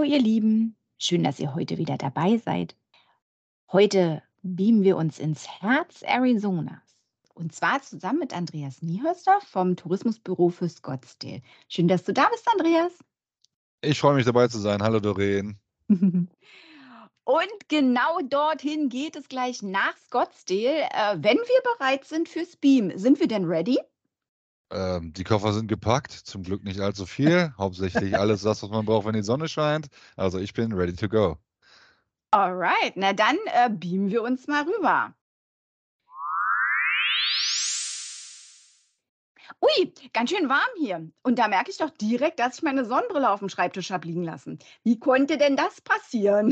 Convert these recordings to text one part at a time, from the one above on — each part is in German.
ihr Lieben, schön, dass ihr heute wieder dabei seid. Heute beamen wir uns ins Herz Arizonas. Und zwar zusammen mit Andreas Niehöster vom Tourismusbüro für Scottsdale. Schön, dass du da bist, Andreas. Ich freue mich dabei zu sein. Hallo Doreen. Und genau dorthin geht es gleich nach Scottsdale. Wenn wir bereit sind fürs Beam, sind wir denn ready? Die Koffer sind gepackt, zum Glück nicht allzu viel. Hauptsächlich alles das, was man braucht, wenn die Sonne scheint. Also ich bin ready to go. Alright, na dann beamen wir uns mal rüber. Ui, ganz schön warm hier. Und da merke ich doch direkt, dass ich meine Sonnenbrille auf dem Schreibtisch habe liegen lassen. Wie konnte denn das passieren?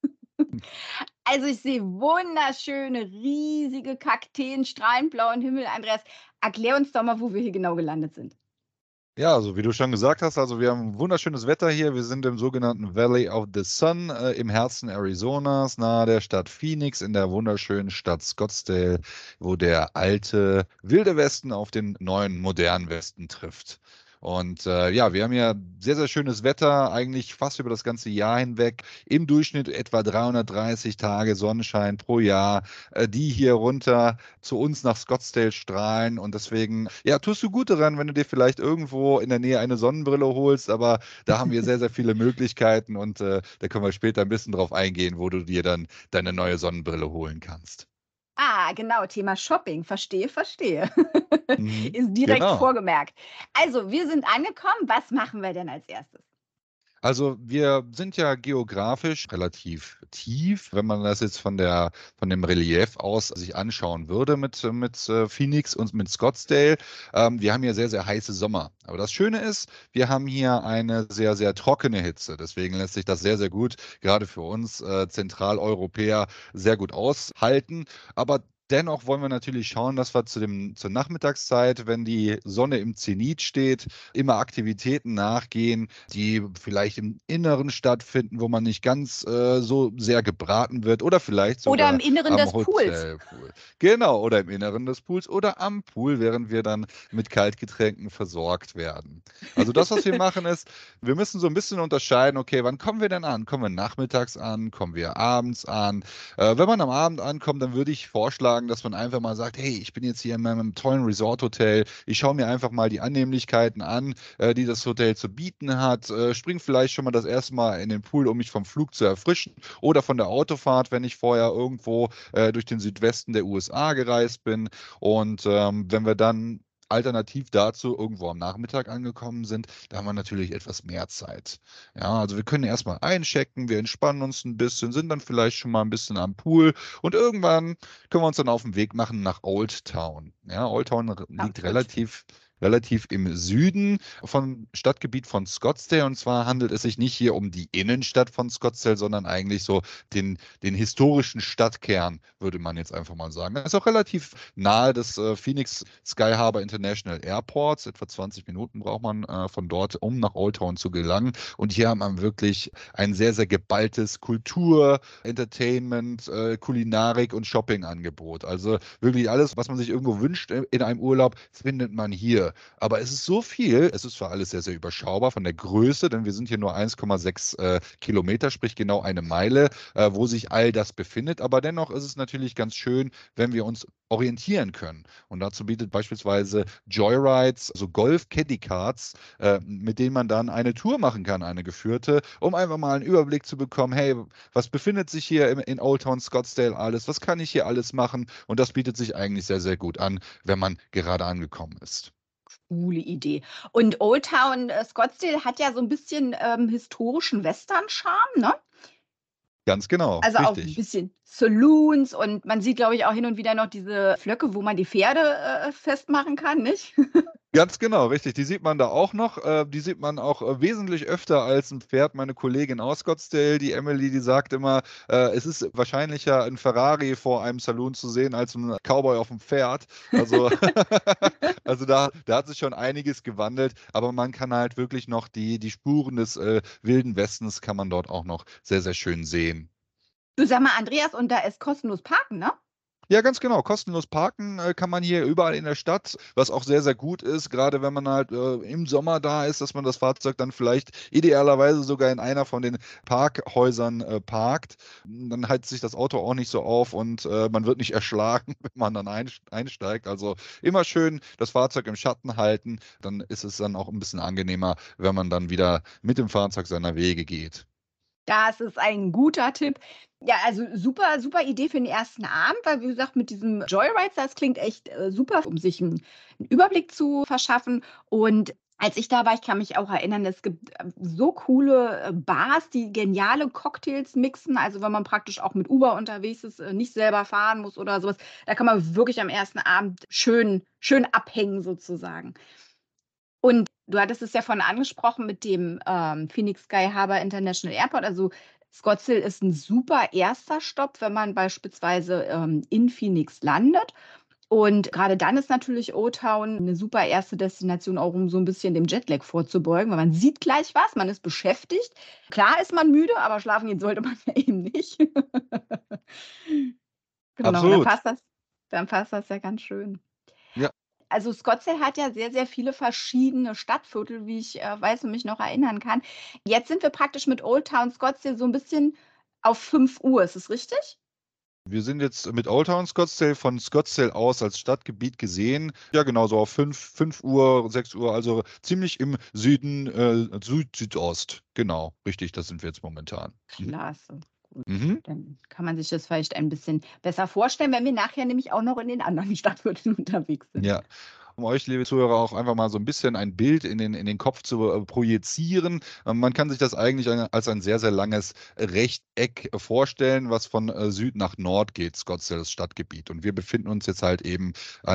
Also ich sehe wunderschöne, riesige Kakteen, strahlend blauen Himmel. Andreas, erklär uns doch mal, wo wir hier genau gelandet sind. Ja, also wie du schon gesagt hast, also wir haben wunderschönes Wetter hier. Wir sind im sogenannten Valley of the Sun im Herzen Arizonas, nahe der Stadt Phoenix, in der wunderschönen Stadt Scottsdale, wo der alte wilde Westen auf den neuen modernen Westen trifft. Und ja, wir haben ja sehr, sehr schönes Wetter, eigentlich fast über das ganze Jahr hinweg. Im Durchschnitt etwa 330 Tage Sonnenschein pro Jahr, die hier runter zu uns nach Scottsdale strahlen. Und deswegen, ja, tust du gut daran, wenn du dir vielleicht irgendwo in der Nähe eine Sonnenbrille holst. Aber da haben wir sehr, sehr viele Möglichkeiten und da können wir später ein bisschen drauf eingehen, wo du dir dann deine neue Sonnenbrille holen kannst. Ah, genau, Thema Shopping. Verstehe, verstehe. Mhm. Ist direkt Genau. vorgemerkt. Also, wir sind angekommen. Was machen wir denn als erstes? Also, wir sind ja geografisch relativ tief, wenn man das jetzt von dem Relief aus sich anschauen würde mit Phoenix und mit Scottsdale. Wir haben hier sehr, sehr heiße Sommer. Aber das Schöne ist, wir haben hier eine sehr, sehr trockene Hitze. Deswegen lässt sich das sehr, sehr gut, gerade für uns Zentraleuropäer, sehr gut aushalten. Aber dennoch wollen wir natürlich schauen, dass wir zur Nachmittagszeit, wenn die Sonne im Zenit steht, immer Aktivitäten nachgehen, die vielleicht im Inneren stattfinden, wo man nicht ganz so sehr gebraten wird oder vielleicht Oder im sogar Inneren am des Pools. Hotelpool. Genau, oder im Inneren des Pools oder am Pool, während wir dann mit Kaltgetränken versorgt werden. Also das, was wir machen, ist, wir müssen so ein bisschen unterscheiden, okay, wann kommen wir denn an? Kommen wir nachmittags an? Kommen wir abends an? Wenn man am Abend ankommt, dann würde ich vorschlagen, dass man einfach mal sagt, hey, ich bin jetzt hier in meinem tollen Resort-Hotel, ich schaue mir einfach mal die Annehmlichkeiten an, die das Hotel zu bieten hat. Spring vielleicht schon mal das erste Mal in den Pool, um mich vom Flug zu erfrischen oder von der Autofahrt, wenn ich vorher irgendwo durch den Südwesten der USA gereist bin. Und wenn wir dann alternativ dazu irgendwo am Nachmittag angekommen sind, da haben wir natürlich etwas mehr Zeit. Ja, also wir können erstmal einchecken, wir entspannen uns ein bisschen, sind dann vielleicht schon mal ein bisschen am Pool und irgendwann können wir uns dann auf den Weg machen nach Old Town. Ja, Old Town liegt Frankfurt. relativ im Süden vom Stadtgebiet von Scottsdale. Und zwar handelt es sich nicht hier um die Innenstadt von Scottsdale, sondern eigentlich so den historischen Stadtkern, würde man jetzt einfach mal sagen. Das ist auch relativ nahe des Phoenix Sky Harbor International Airports. Etwa 20 Minuten braucht man von dort, um nach Old Town zu gelangen. Und hier hat man wirklich ein sehr, sehr geballtes Kultur, Entertainment, Kulinarik und Shoppingangebot. Also wirklich alles, was man sich irgendwo wünscht in einem Urlaub, findet man hier. Aber es ist so viel, es ist zwar alles sehr, sehr überschaubar von der Größe, denn wir sind hier nur 1,6 Kilometer, sprich genau eine Meile, wo sich all das befindet. Aber dennoch ist es natürlich ganz schön, wenn wir uns orientieren können. Und dazu bietet beispielsweise Joyrides, also Golf-Caddy-Cards, mit denen man dann eine Tour machen kann, eine geführte, um einfach mal einen Überblick zu bekommen, hey, was befindet sich hier in Old Town Scottsdale alles, was kann ich hier alles machen? Und das bietet sich eigentlich sehr, sehr gut an, wenn man gerade angekommen ist. Coole Idee. Und Old Town Scottsdale hat ja so ein bisschen historischen Western-Charme, ne? Ganz genau, Also auch ein richtig. bisschen Saloons und man sieht, glaube ich, auch hin und wieder noch diese Flöcke, wo man die Pferde festmachen kann, nicht? Ganz genau, richtig. Die sieht man da auch noch. Die sieht man auch wesentlich öfter als ein Pferd. Meine Kollegin aus Scottsdale, die Emily, die sagt immer, es ist wahrscheinlicher, ein Ferrari vor einem Saloon zu sehen, als ein Cowboy auf dem Pferd. Also, also da hat sich schon einiges gewandelt, aber man kann halt wirklich noch die Spuren des Wilden Westens kann man dort auch noch sehr, sehr schön sehen. Du, sag mal, Andreas, und da ist kostenlos parken, ne? Ja, ganz genau. Kostenlos parken kann man hier überall in der Stadt, was auch sehr, sehr gut ist, gerade wenn man halt im Sommer da ist, dass man das Fahrzeug dann vielleicht idealerweise sogar in einer von den Parkhäusern parkt. Dann heizt sich das Auto auch nicht so auf und man wird nicht erschlagen, wenn man dann einsteigt. Also immer schön das Fahrzeug im Schatten halten, dann ist es dann auch ein bisschen angenehmer, wenn man dann wieder mit dem Fahrzeug seiner Wege geht. Das ist ein guter Tipp. Ja, also super, super Idee für den ersten Abend, weil wie gesagt, mit diesem Joyride, das klingt echt super, um sich einen Überblick zu verschaffen. Und als ich da war, ich kann mich auch erinnern, es gibt so coole Bars, die geniale Cocktails mixen. Also wenn man praktisch auch mit Uber unterwegs ist, nicht selber fahren muss oder sowas, da kann man wirklich am ersten Abend schön, schön abhängen sozusagen. Und du hattest es ja vorhin angesprochen mit dem, Phoenix Sky Harbor International Airport. Also, Scottsdale ist ein super erster Stopp, wenn man beispielsweise, in Phoenix landet. Und gerade dann ist natürlich Old Town 'ne super erste Destination, auch um so ein bisschen dem Jetlag vorzubeugen, weil man sieht gleich was, man ist beschäftigt. Klar ist man müde, aber schlafen gehen sollte man ja eben nicht. Genau, Absolut. dann passt das ja ganz schön. Ja. Also, Scottsdale hat ja sehr, sehr viele verschiedene Stadtviertel, wie ich, weiß und mich noch erinnern kann. Jetzt sind wir praktisch mit Old Town Scottsdale so 'n bisschen auf 5 Uhr. Ist das richtig? Wir sind jetzt mit Old Town Scottsdale von Scottsdale aus als Stadtgebiet gesehen. Ja, genau, so auf 5 Uhr, 6 Uhr, also ziemlich im Süden, Südost. Genau, richtig, das sind wir jetzt momentan. Mhm. Klasse, gut. Mhm. Dann kann man sich das vielleicht ein bisschen besser vorstellen, wenn wir nachher nämlich auch noch in den anderen Stadtvierteln unterwegs sind. Ja. Um euch, liebe Zuhörer, auch einfach mal so ein bisschen ein Bild in den Kopf zu projizieren. Man kann sich das eigentlich als ein sehr, sehr langes Rechteck vorstellen, was von Süd nach Nord geht, Scottsdale, das Stadtgebiet. Und wir befinden uns jetzt halt eben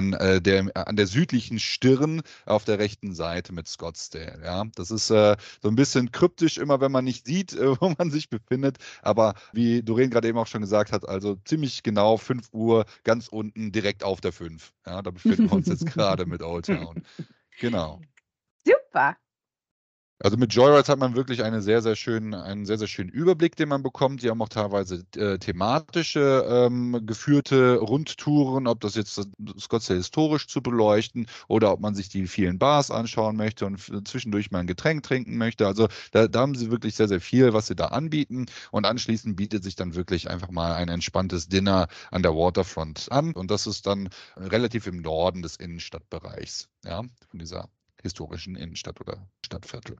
an der südlichen Stirn auf der rechten Seite mit Scottsdale. Ja, das ist so ein bisschen kryptisch immer, wenn man nicht sieht, wo man sich befindet. Aber wie Doreen gerade eben auch schon gesagt hat, also ziemlich genau 5 Uhr ganz unten direkt auf der 5. Ja, da befinden wir uns jetzt gerade mit Old Town. Genau. Super. Also mit Joyrides hat man wirklich einen sehr, sehr schönen Überblick, den man bekommt. Die haben auch teilweise thematische geführte Rundtouren, ob das jetzt Scottsdale historisch zu beleuchten oder ob man sich die vielen Bars anschauen möchte und zwischendurch mal ein Getränk trinken möchte. Also da haben sie wirklich sehr, sehr viel, was sie da anbieten. Und anschließend bietet sich dann wirklich einfach mal ein entspanntes Dinner an der Waterfront an. Und das ist dann relativ im Norden des Innenstadtbereichs, ja, von dieser historischen Innenstadt oder Stadtviertel.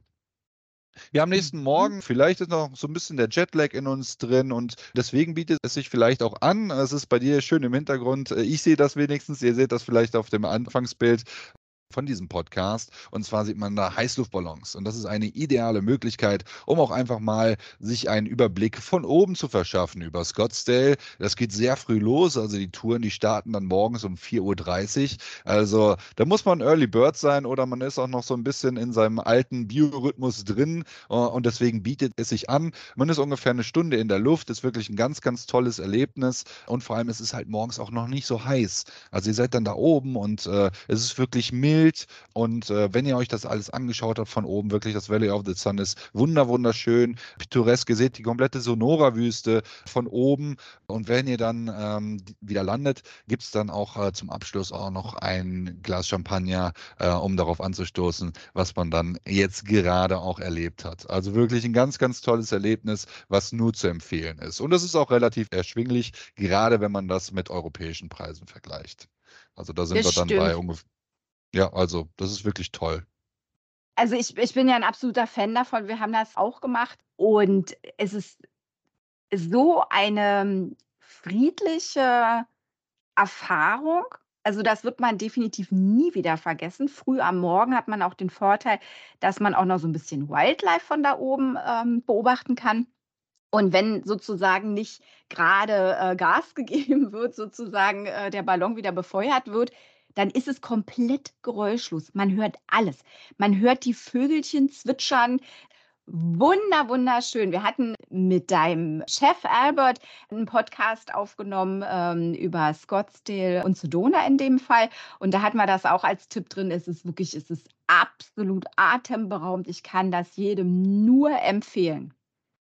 Wir am nächsten Mhm. Morgen, vielleicht ist noch so ein bisschen der Jetlag in uns drin und deswegen bietet es sich vielleicht auch an. Es ist bei dir schön im Hintergrund. Ich sehe das wenigstens, ihr seht das vielleicht auf dem Anfangsbild von diesem Podcast. Und zwar sieht man da Heißluftballons. Und das ist eine ideale Möglichkeit, um auch einfach mal sich einen Überblick von oben zu verschaffen über Scottsdale. Das geht sehr früh los. Also die Touren, die starten dann morgens um 4:30 Uhr. Also da muss man Early Bird sein oder man ist auch noch so ein bisschen in seinem alten Biorhythmus drin. Und deswegen bietet es sich an. Man ist ungefähr eine Stunde in der Luft. Ist wirklich ein ganz, ganz tolles Erlebnis. Und vor allem, es ist halt morgens auch noch nicht so heiß. Also ihr seid dann da oben und es ist wirklich mild. Und wenn ihr euch das alles angeschaut habt von oben, wirklich das Valley of the Sun ist wunderschön, pittoresk. Ihr seht die komplette Sonora-Wüste von oben. Und wenn ihr dann wieder landet, gibt es dann auch zum Abschluss auch noch ein Glas Champagner, um darauf anzustoßen, was man dann jetzt gerade auch erlebt hat. Also wirklich ein ganz, ganz tolles Erlebnis, was nur zu empfehlen ist. Und es ist auch relativ erschwinglich, gerade wenn man das mit europäischen Preisen vergleicht. Also da sind Das wir dann bei stimmt. ungefähr, ja, also das ist wirklich toll. Also, ich bin ja 'n absoluter Fan davon. Wir haben das auch gemacht und es ist so eine friedliche Erfahrung. Also, das wird man definitiv nie wieder vergessen. Früh am Morgen hat man auch den Vorteil, dass man auch noch so 'n bisschen Wildlife von da oben, beobachten kann. Und wenn sozusagen nicht grade, Gas gegeben wird, sozusagen, der Ballon wieder befeuert wird, dann ist es komplett geräuschlos. Man hört alles. Man hört die Vögelchen zwitschern. Wunderschön. Wir hatten mit deinem Chef Albert 'n Podcast aufgenommen, über Scottsdale und Sedona in dem Fall. Und da hatten wir das auch als Tipp drin. Es ist absolut atemberaubend. Ich kann das jedem nur empfehlen.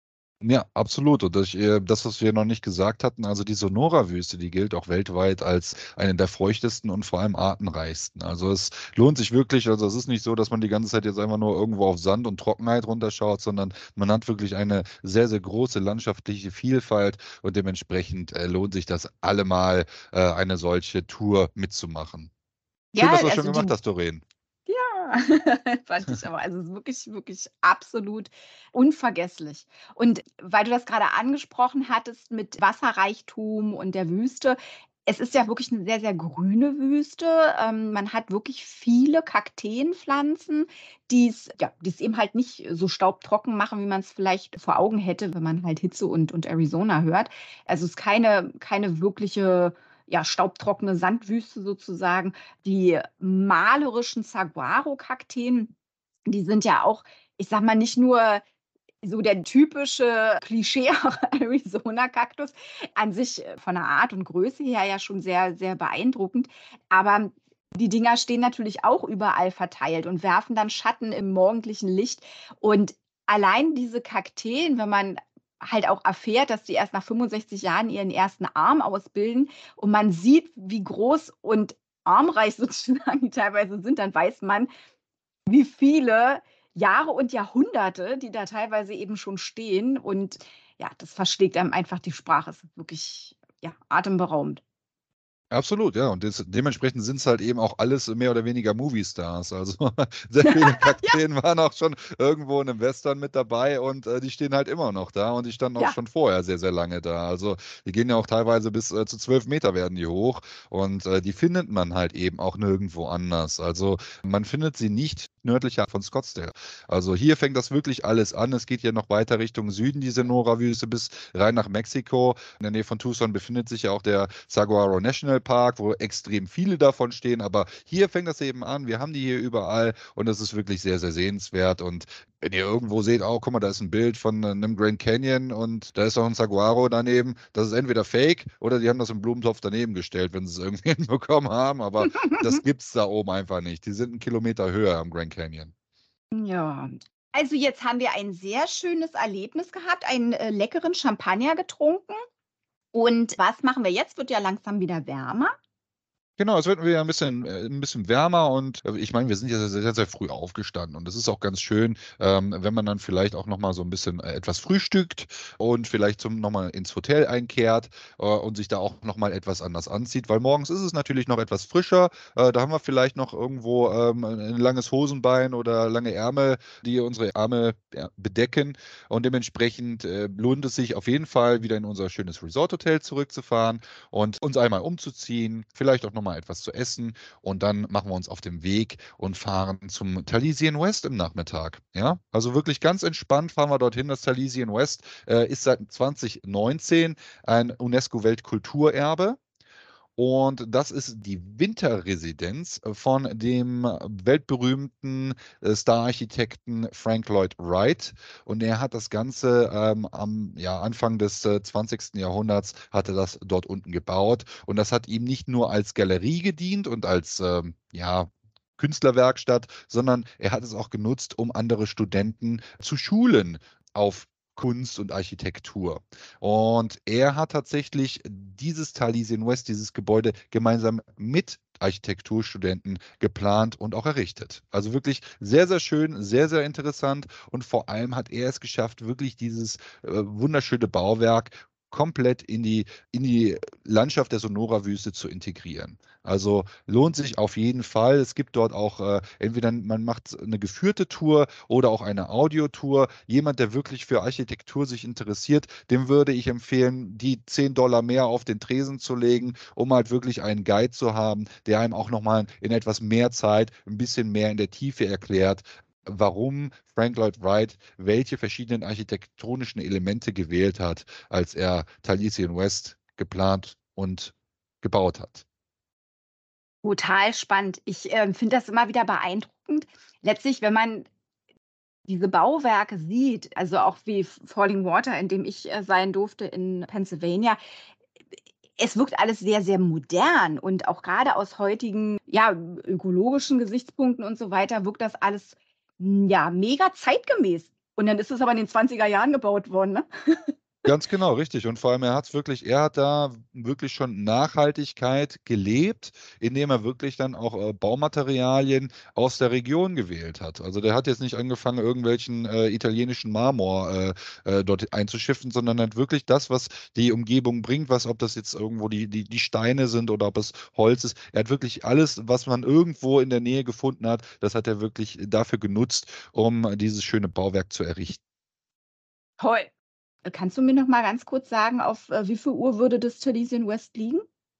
Ja, absolut. Und das, was wir noch nicht gesagt hatten, also die Sonora-Wüste, die gilt auch weltweit als eine der feuchtesten und vor allem artenreichsten. Also es lohnt sich wirklich, also es ist nicht so, dass man die ganze Zeit jetzt einfach nur irgendwo auf Sand und Trockenheit runterschaut, sondern man hat wirklich eine sehr, sehr große landschaftliche Vielfalt und dementsprechend lohnt sich das allemal, eine solche Tour mitzumachen. Schön, dass Ja, du das schon also gemacht die hast, Doreen. ja, fand ich aber. Also, es ist wirklich, wirklich absolut unvergesslich. Und weil du das gerade angesprochen hattest mit Wasserreichtum und der Wüste, es ist ja wirklich eine sehr, sehr grüne Wüste. Man hat wirklich viele Kakteenpflanzen, die es eben halt nicht so staubtrocken machen, wie man es vielleicht vor Augen hätte, wenn man halt Hitze und Arizona hört. Also, es ist keine wirkliche, ja, staubtrockene Sandwüste sozusagen. Die malerischen Saguaro-Kakteen, die sind ja auch, ich sage mal, nicht nur so der typische Klischee Arizona-Kaktus, an sich von der Art und Größe her ja schon sehr, sehr beeindruckend. Aber die Dinger stehen natürlich auch überall verteilt und werfen dann Schatten im morgendlichen Licht. Und allein diese Kakteen, wenn man halt auch erfährt, dass die erst nach 65 Jahren ihren ersten Arm ausbilden und man sieht, wie groß und armreich sozusagen die teilweise sind, dann weiß man, wie viele Jahre und Jahrhunderte die da teilweise eben schon stehen. Und ja, das verschlägt einem einfach die Sprache. Es ist wirklich, ja, atemberaubend. Absolut, ja. Und dementsprechend sind es halt eben auch alles mehr oder weniger Movie-Stars. Also sehr viele Ja, Kakteen waren auch schon irgendwo in einem Western mit dabei und die stehen halt immer noch da und die standen auch ja. schon vorher sehr, sehr lange da. Also die gehen ja auch teilweise bis zu 12 Meter werden die hoch und die findet man halt eben auch nirgendwo anders. Also man findet sie nicht nördlicher von Scottsdale. Also hier fängt das wirklich alles an. Es geht ja noch weiter Richtung Süden, die Sonora-Wüste, bis rein nach Mexiko. In der Nähe von Tucson befindet sich ja auch der Saguaro National Park, wo extrem viele davon stehen. Aber hier fängt das eben an. Wir haben die hier überall und das ist wirklich sehr, sehr sehenswert. Und wenn ihr irgendwo seht, oh, guck mal, da ist ein Bild von einem Grand Canyon und da ist auch ein Saguaro daneben, das ist entweder fake oder die haben das im Blumentopf daneben gestellt, wenn sie es irgendwie hinbekommen haben. Aber das gibt es da oben einfach nicht. Die sind 1 Kilometer höher am Grand Canyon. Ja. Also, jetzt haben wir ein sehr schönes Erlebnis gehabt, einen, leckeren Champagner getrunken. Und was machen wir jetzt? Wird ja langsam wieder wärmer. Genau, es wird wieder ein bisschen wärmer und ich meine, wir sind ja sehr, sehr, sehr früh aufgestanden und das ist auch ganz schön, wenn man dann vielleicht auch nochmal so ein bisschen etwas frühstückt und vielleicht nochmal ins Hotel einkehrt und sich da auch nochmal etwas anders anzieht, weil morgens ist es natürlich noch etwas frischer. Da haben wir vielleicht noch irgendwo ein langes Hosenbein oder lange Ärmel, die unsere Arme ja, bedecken und dementsprechend lohnt es sich auf jeden Fall wieder in unser schönes Resort-Hotel zurückzufahren und uns einmal umzuziehen, vielleicht auch nochmal etwas zu essen und dann machen wir uns auf den Weg und fahren zum Taliesin West im Nachmittag. Ja, also wirklich ganz entspannt fahren wir dorthin. Das Taliesin West ist seit 2019 ein UNESCO-Weltkulturerbe. Und das ist die Winterresidenz von dem weltberühmten Star-Architekten Frank Lloyd Wright. Und er hat das Ganze am ja, Anfang des 20. Jahrhunderts hatte das dort unten gebaut. Und das hat ihm nicht nur als Galerie gedient und als ja, Künstlerwerkstatt, sondern er hat es auch genutzt, um andere Studenten zu schulen auf Kunst und Architektur. Und er hat tatsächlich dieses Taliesin West, dieses Gebäude, gemeinsam mit Architekturstudenten geplant und auch errichtet. Also wirklich sehr, sehr schön, sehr, sehr interessant und vor allem hat er es geschafft, wirklich dieses wunderschöne Bauwerk komplett in die Landschaft der Sonora-Wüste zu integrieren. Also lohnt sich auf jeden Fall. Es gibt dort auch entweder man macht eine geführte Tour oder auch eine Audiotour. Jemand, der wirklich für Architektur sich interessiert, dem würde ich empfehlen, die $10 mehr auf den Tresen zu legen, um halt wirklich einen Guide zu haben, der einem auch nochmal in etwas mehr Zeit ein bisschen mehr in der Tiefe erklärt, warum Frank Lloyd Wright welche verschiedenen architektonischen Elemente gewählt hat, als er Taliesin West geplant und gebaut hat. Total spannend. Ich, finde das immer wieder beeindruckend. Letztlich, wenn man diese Bauwerke sieht, also auch wie Falling Water, in dem ich, sein durfte in Pennsylvania. Es wirkt alles sehr, sehr modern und auch gerade aus heutigen, ja, ökologischen Gesichtspunkten und so weiter wirkt das alles, ja, mega zeitgemäß. Und dann ist es aber in den 20er Jahren gebaut worden, ne? Ganz genau, richtig. Und vor allem, er hat da wirklich schon Nachhaltigkeit gelebt, indem er wirklich dann auch Baumaterialien aus der Region gewählt hat. Also der hat jetzt nicht angefangen, irgendwelchen italienischen Marmor dort einzuschiffen, sondern hat wirklich das, was die Umgebung bringt, ob das jetzt irgendwo die Steine sind oder ob es Holz ist. Er hat wirklich alles, was man irgendwo in der Nähe gefunden hat, das hat er wirklich dafür genutzt, um dieses schöne Bauwerk zu errichten. Toll. Kannst du mir noch mal ganz kurz sagen, auf, wie viel Uhr würde das Thalesian West liegen?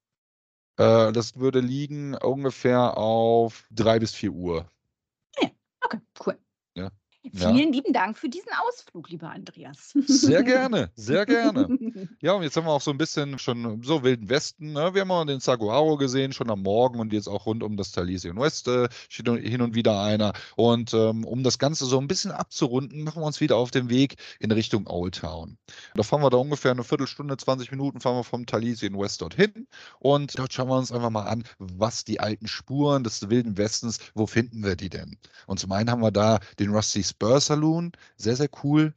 Das würde liegen ungefähr auf 3 bis 4 Uhr. Ja, okay, cool. Ja, ja. Vielen lieben Dank für diesen Ausflug, lieber Andreas. Sehr gerne, sehr gerne. Ja, und jetzt haben wir auch so ein bisschen schon so Wilden Westen. Ne? Wir haben auch den Saguaro gesehen, schon am Morgen und jetzt auch rund um das Thalesian West steht hin und wieder einer. Und um das Ganze so ein bisschen abzurunden, machen wir uns wieder auf den Weg in Richtung Old Town. Da fahren wir da ungefähr eine Viertelstunde, 20 Minuten fahren wir vom Thalesian West dorthin. Und dort schauen wir uns einfach mal an, was die alten Spuren des Wilden Westens, wo finden wir die denn? Und zum einen haben wir da den Rusty Spur Saloon, sehr, sehr cool.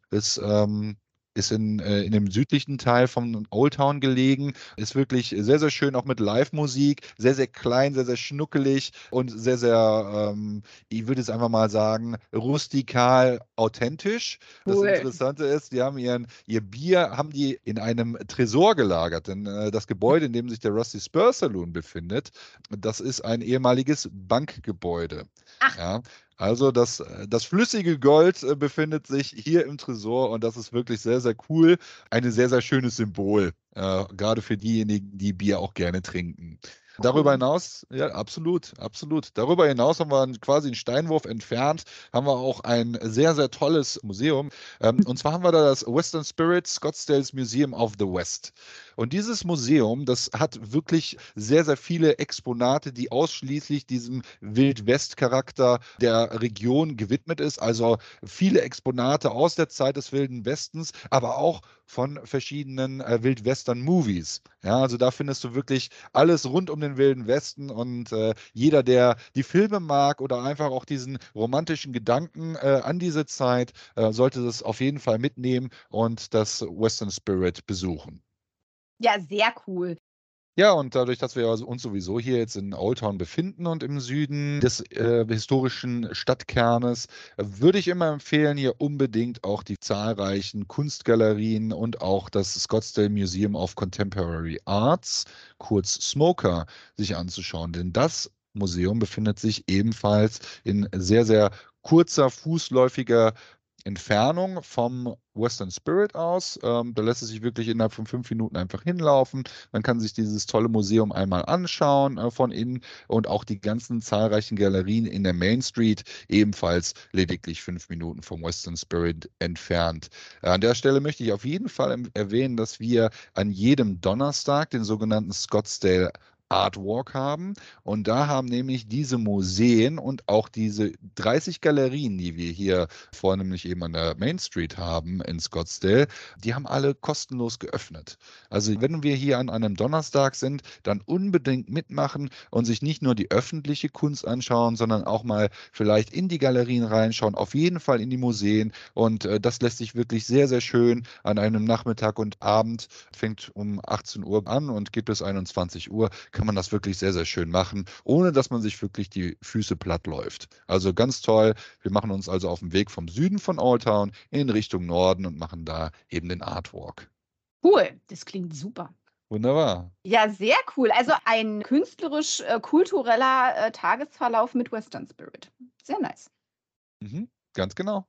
Ist in dem südlichen Teil von Old Town gelegen. Ist wirklich sehr, sehr schön, auch mit Live-Musik. Sehr, sehr klein, sehr, sehr schnuckelig und sehr, sehr, ich würde jetzt einfach mal sagen, rustikal authentisch. Das Cool. Interessante ist, die haben ihr Bier haben die in einem Tresor gelagert. Denn das Gebäude, in dem sich der Rusty Spur Saloon befindet, das ist ein ehemaliges Bankgebäude. Ach, Ja, also das flüssige Gold befindet sich hier im Tresor und das ist wirklich sehr, sehr cool. Ein sehr, sehr schönes Symbol, gerade für diejenigen, die Bier auch gerne trinken. Darüber cool. hinaus, ja, absolut, absolut. Darüber hinaus haben wir quasi einen Steinwurf entfernt, haben wir auch ein sehr, sehr tolles Museum. Und zwar haben wir da das Western Spirit Scottsdale's Museum of the West. Und dieses Museum, das hat wirklich sehr, sehr viele Exponate, die ausschließlich diesem Wild-West-Charakter der Region gewidmet ist. Also viele Exponate aus der Zeit des Wilden Westens, aber auch von verschiedenen Wild-Western-Movies. Ja, also da findest du wirklich alles rund um den Wilden Westen und jeder, der die Filme mag oder einfach auch diesen romantischen Gedanken an diese Zeit, sollte das auf jeden Fall mitnehmen und das Western Spirit besuchen. Ja, sehr cool. Ja, und dadurch, dass wir uns sowieso hier jetzt in Old Town befinden und im Süden des historischen Stadtkernes, würde ich immer empfehlen, hier unbedingt auch die zahlreichen Kunstgalerien und auch das Scottsdale Museum of Contemporary Arts, kurz SMOCA, sich anzuschauen. Denn das Museum befindet sich ebenfalls in sehr, sehr kurzer, fußläufiger Entfernung vom Western Spirit aus. Da lässt es sich wirklich innerhalb von 5 Minuten einfach hinlaufen. Man kann sich dieses tolle Museum einmal anschauen von innen und auch die ganzen zahlreichen Galerien in der Main Street, ebenfalls lediglich 5 Minuten vom Western Spirit entfernt. An der Stelle möchte ich auf jeden Fall erwähnen, dass wir an jedem Donnerstag den sogenannten Scottsdale Art Walk haben. Und da haben nämlich diese Museen und auch diese 30 Galerien, die wir hier vornehmlich eben an der Main Street haben in Scottsdale, die haben alle kostenlos geöffnet. Also wenn wir hier an einem Donnerstag sind, dann unbedingt mitmachen und sich nicht nur die öffentliche Kunst anschauen, sondern auch mal vielleicht in die Galerien reinschauen, auf jeden Fall in die Museen. Und das lässt sich wirklich sehr, sehr schön an einem Nachmittag und Abend, fängt um 18 Uhr an und geht bis 21 Uhr, kann man das wirklich sehr, sehr schön machen, ohne dass man sich wirklich die Füße platt läuft. Also ganz toll. Wir machen uns also auf den Weg vom Süden von Old Town in Richtung Norden und machen da eben den Artwalk. Cool, das klingt super. Wunderbar. Ja, sehr cool. Also ein künstlerisch, kultureller, Tagesverlauf mit Western Spirit. Sehr nice. Mhm, ganz genau.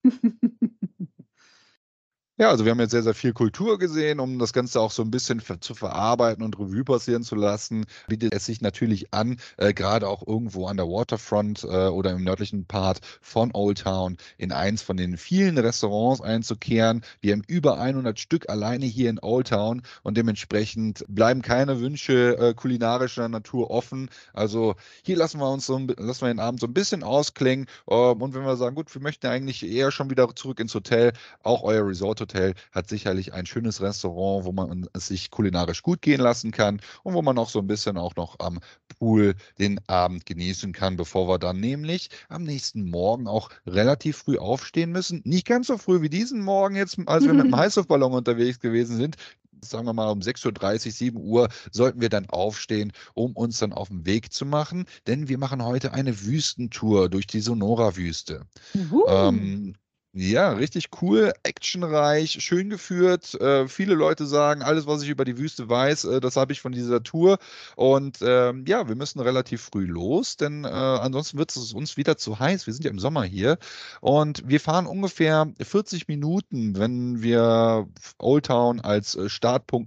Ja, also wir haben jetzt sehr, sehr viel Kultur gesehen, um das Ganze auch so ein bisschen zu verarbeiten und Revue passieren zu lassen. Bietet es sich natürlich an, gerade auch irgendwo an der Waterfront oder im nördlichen Part von Old Town in eins von den vielen Restaurants einzukehren. Wir haben über 100 Stück alleine hier in Old Town und dementsprechend bleiben keine Wünsche kulinarischer Natur offen. Also hier lassen wir den Abend so ein bisschen ausklingen und wenn wir sagen, gut, wir möchten eigentlich eher schon wieder zurück ins Hotel, auch euer Risotto Hotel hat sicherlich ein schönes Restaurant, wo man es sich kulinarisch gut gehen lassen kann und wo man auch so ein bisschen auch noch am Pool den Abend genießen kann, bevor wir dann nämlich am nächsten Morgen auch relativ früh aufstehen müssen. Nicht ganz so früh wie diesen Morgen jetzt, als wir mit dem Heißluftballon unterwegs gewesen sind. Sagen wir mal um 6:30 Uhr, 7 Uhr sollten wir dann aufstehen, um uns dann auf den Weg zu machen, denn wir machen heute eine Wüstentour durch die Sonora-Wüste. Uh. Ähm, ja, richtig cool, actionreich, schön geführt. Viele Leute sagen, alles, was ich über die Wüste weiß, das habe ich von dieser Tour. Und ja, wir müssen relativ früh los, denn ansonsten wird es uns wieder zu heiß. Wir sind ja im Sommer hier. Und wir fahren ungefähr 40 Minuten, wenn wir Old Town als Startpunkt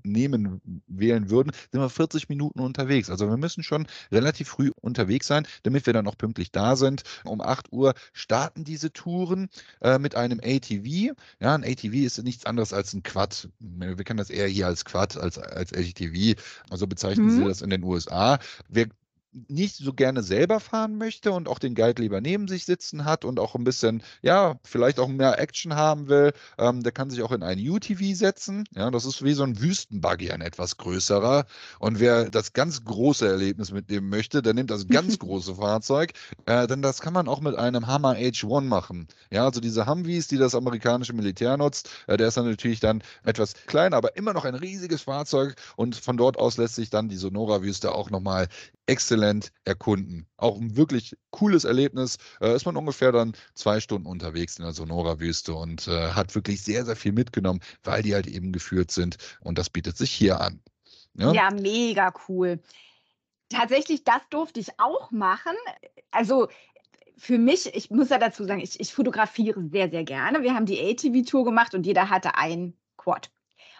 wählen würden, sind wir 40 Minuten unterwegs. Also wir müssen schon relativ früh unterwegs sein, damit wir dann auch pünktlich da sind. Um 8 Uhr starten diese Touren mit einem ATV. Ja, ein ATV ist nichts anderes als ein Quad. Wir kennen das eher hier als Quad, als ATV. Also bezeichnen sie Hm? das in den USA. Wer nicht so gerne selber fahren möchte und auch den Guide lieber neben sich sitzen hat und auch ein bisschen, ja, vielleicht auch mehr Action haben will, der kann sich auch in ein UTV setzen. Ja, das ist wie so ein Wüstenbuggy, ein etwas größerer. Und wer das ganz große Erlebnis mitnehmen möchte, der nimmt das ganz große Fahrzeug, denn das kann man auch mit einem Hummer H1 machen. Ja, also diese Humvees, die das amerikanische Militär nutzt, der ist dann natürlich dann etwas kleiner, aber immer noch ein riesiges Fahrzeug und von dort aus lässt sich dann die Sonora-Wüste auch nochmal exzellent erkunden. Auch ein wirklich cooles Erlebnis. Ist man ungefähr dann 2 Stunden unterwegs in der Sonora-Wüste und hat wirklich sehr, sehr viel mitgenommen, weil die halt eben geführt sind und das bietet sich hier an. Ja? Ja, mega cool. Tatsächlich, das durfte ich auch machen. Also, für mich, ich muss ja dazu sagen, ich fotografiere sehr, sehr gerne. Wir haben die ATV-Tour gemacht und jeder hatte ein Quad.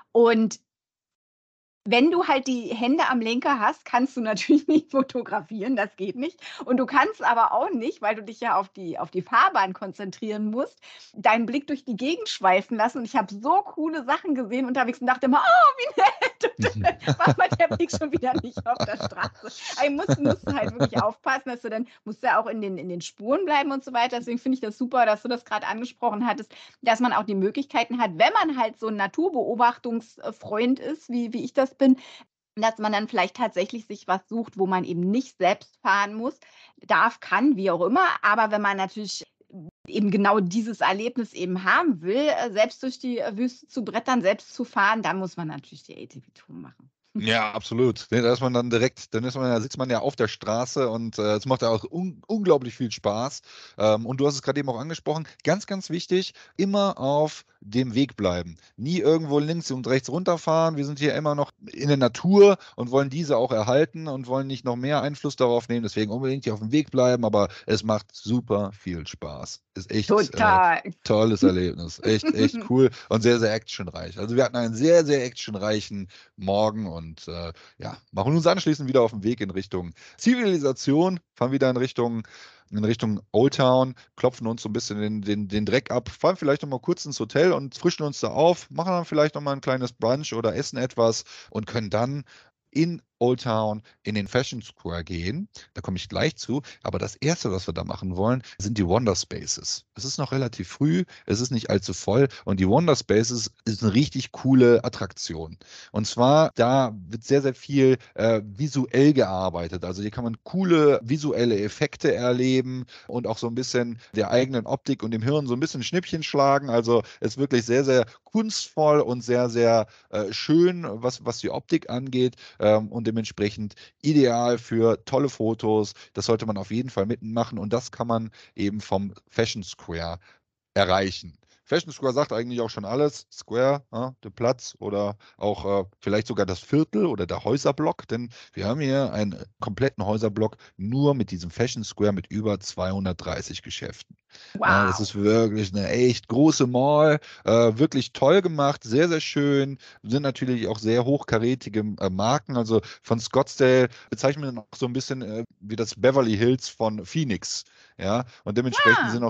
Und wenn du halt die Hände am Lenker hast, kannst du natürlich nicht fotografieren, das geht nicht. Und du kannst aber auch nicht, weil du dich ja auf die Fahrbahn konzentrieren musst, deinen Blick durch die Gegend schweifen lassen. Und ich habe so coole Sachen gesehen unterwegs und dachte immer: „Oh, wie nett.“ Und dann war mal der Blick schon wieder nicht auf der Straße. Aber musst halt wirklich aufpassen, dass du dann musst du ja auch in den Spuren bleiben und so weiter. Deswegen finde ich das super, dass du das gerade angesprochen hattest, dass man auch die Möglichkeiten hat, wenn man halt so ein Naturbeobachtungsfreund ist, wie ich das bin, dass man dann vielleicht tatsächlich sich was sucht, wo man eben nicht selbst fahren muss, darf, kann, wie auch immer. Aber wenn man natürlich eben genau dieses Erlebnis eben haben will, selbst durch die Wüste zu brettern, selbst zu fahren, dann muss man natürlich die ATV-Tour machen. Ja, absolut. Ne, da ist man dann direkt, da sitzt man ja auf der Straße und es macht ja auch unglaublich viel Spaß. Und du hast es gerade eben auch angesprochen, ganz, ganz wichtig, immer auf dem Weg bleiben. Nie irgendwo links und rechts runterfahren. Wir sind hier immer noch in der Natur und wollen diese auch erhalten und wollen nicht noch mehr Einfluss darauf nehmen. Deswegen unbedingt hier auf dem Weg bleiben, aber es macht super viel Spaß. Ist echt Total. tolles Erlebnis. Echt, echt cool und sehr, sehr actionreich. Also wir hatten einen sehr, sehr actionreichen Morgen und ja, machen uns anschließend wieder auf den Weg in Richtung Zivilisation, fahren wieder in Richtung Old Town, klopfen uns so ein bisschen den Dreck ab, fahren vielleicht noch mal kurz ins Hotel und frischen uns da auf, machen dann vielleicht noch mal ein kleines Brunch oder essen etwas und können dann in Old Town in den Fashion Square gehen. Da komme ich gleich zu. Aber das Erste, was wir da machen wollen, sind die Wonder Spaces. Es ist noch relativ früh, es ist nicht allzu voll und die Wonder Spaces ist eine richtig coole Attraktion. Und zwar, da wird sehr, sehr viel visuell gearbeitet. Also hier kann man coole visuelle Effekte erleben und auch so ein bisschen der eigenen Optik und dem Hirn so ein bisschen Schnippchen schlagen. Also es ist wirklich sehr, sehr kunstvoll und sehr, sehr schön, was die Optik angeht und dementsprechend ideal für tolle Fotos. Das sollte man auf jeden Fall mitmachen und das kann man eben vom Fashion Square erreichen. Fashion Square sagt eigentlich auch schon alles. Square, ja, der Platz oder auch vielleicht sogar das Viertel oder der Häuserblock, denn wir haben hier einen kompletten Häuserblock nur mit diesem Fashion Square mit über 230 Geschäften. Ja, das ist Wow. wirklich eine echt große Mall, wirklich toll gemacht, sehr, sehr schön, sind natürlich auch sehr hochkarätige Marken, also von Scottsdale bezeichnen wir dann auch so ein bisschen wie das Beverly Hills von Phoenix. Ja, und dementsprechend Ja.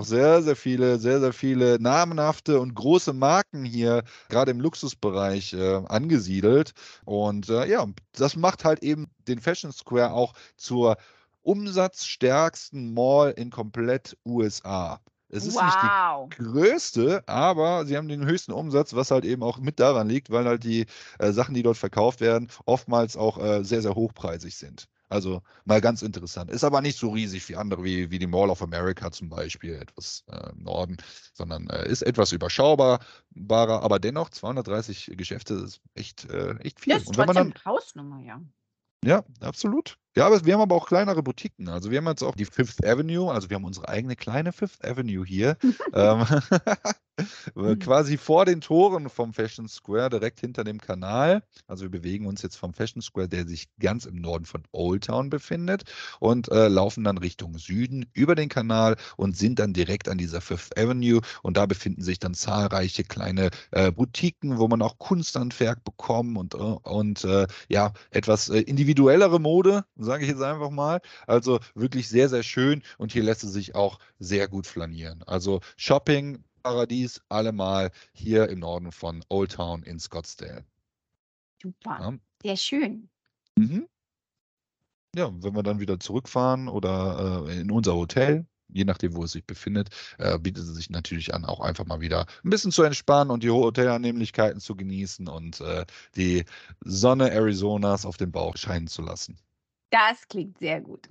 sind auch sehr, sehr viele namenhafte und große Marken hier, gerade im Luxusbereich, angesiedelt. Und ja, das macht halt eben den Fashion Square auch zur umsatzstärksten Mall in komplett USA. Es ist nicht die Wow. größte, aber sie haben den höchsten Umsatz, was halt eben auch mit daran liegt, weil halt die Sachen, die dort verkauft werden, oftmals auch sehr, sehr hochpreisig sind. Also mal ganz interessant. Ist aber nicht so riesig wie andere, wie die Mall of America zum Beispiel, etwas im Norden, sondern ist etwas überschaubarer, aber dennoch 230 Geschäfte ist echt Das viel. ist Und wenn man trotzdem dann eine Hausnummer, ja. ja, absolut. Ja, aber wir haben aber auch kleinere Boutiquen. Also wir haben jetzt auch die Fifth Avenue, also wir haben unsere eigene kleine Fifth Avenue hier. Ähm, quasi vor den Toren vom Fashion Square, direkt hinter dem Kanal. Also wir bewegen uns jetzt vom Fashion Square, der sich ganz im Norden von Old Town befindet, und laufen dann Richtung Süden über den Kanal und sind dann direkt an dieser Fifth Avenue. Und da befinden sich dann zahlreiche kleine Boutiquen, wo man auch Kunsthandwerk bekommt und ja, etwas individuellere Mode, sage ich jetzt einfach mal. Also wirklich sehr, sehr schön, und hier lässt es sich auch sehr gut flanieren. Also Shopping, Paradies, allemal hier im Norden von Old Town in Scottsdale. Super. Ja. Sehr schön. Mhm. Ja, wenn wir dann wieder zurückfahren oder in unser Hotel, je nachdem, wo es sich befindet, bietet es sich natürlich an, auch einfach mal wieder ein bisschen zu entspannen und die Hotelannehmlichkeiten zu genießen und die Sonne Arizonas auf den Bauch scheinen zu lassen. Das klingt sehr gut.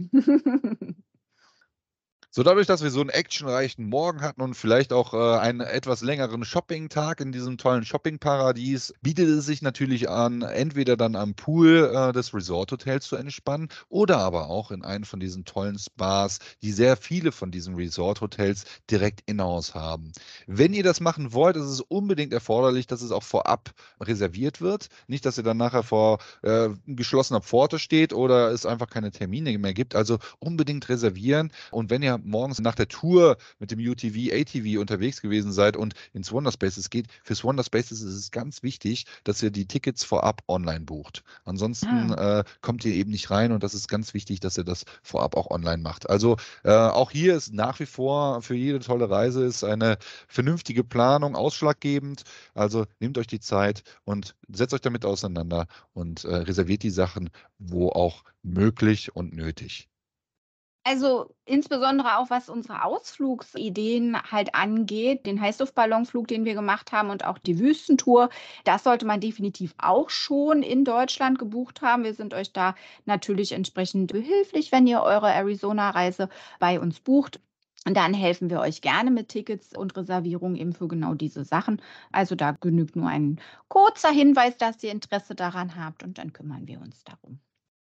So, dadurch, dass wir so einen actionreichen Morgen hatten und vielleicht auch einen etwas längeren Shopping-Tag in diesem tollen Shopping-Paradies, bietet es sich natürlich an, entweder dann am Pool des Resort-Hotels zu entspannen oder aber auch in einen von diesen tollen Spas, die sehr viele von diesen Resort-Hotels direkt in-house haben. Wenn ihr das machen wollt, ist es unbedingt erforderlich, dass es auch vorab reserviert wird. Nicht, dass ihr dann nachher vor geschlossener Pforte steht oder es einfach keine Termine mehr gibt. Also unbedingt reservieren. Und wenn ihr morgens nach der Tour mit dem UTV, ATV unterwegs gewesen seid und ins Wonderspaces geht, fürs Wonderspaces ist es ganz wichtig, dass ihr die Tickets vorab online bucht. Ansonsten Ah. kommt ihr eben nicht rein, und das ist ganz wichtig, dass ihr das vorab auch online macht. Also auch hier ist nach wie vor für jede tolle Reise ist eine vernünftige Planung ausschlaggebend. Also nehmt euch die Zeit und setzt euch damit auseinander und reserviert die Sachen, wo auch möglich und nötig. Also, insbesondere auch, was unsere Ausflugsideen halt angeht, den Heißluftballonflug, den wir gemacht haben, und auch die Wüstentour, das sollte man definitiv auch schon in Deutschland gebucht haben. Wir sind euch da natürlich entsprechend behilflich, wenn ihr eure Arizona-Reise bei uns bucht. Und dann helfen wir euch gerne mit Tickets und Reservierungen eben für genau diese Sachen. Also, da genügt nur ein kurzer Hinweis, dass ihr Interesse daran habt, und dann kümmern wir uns darum.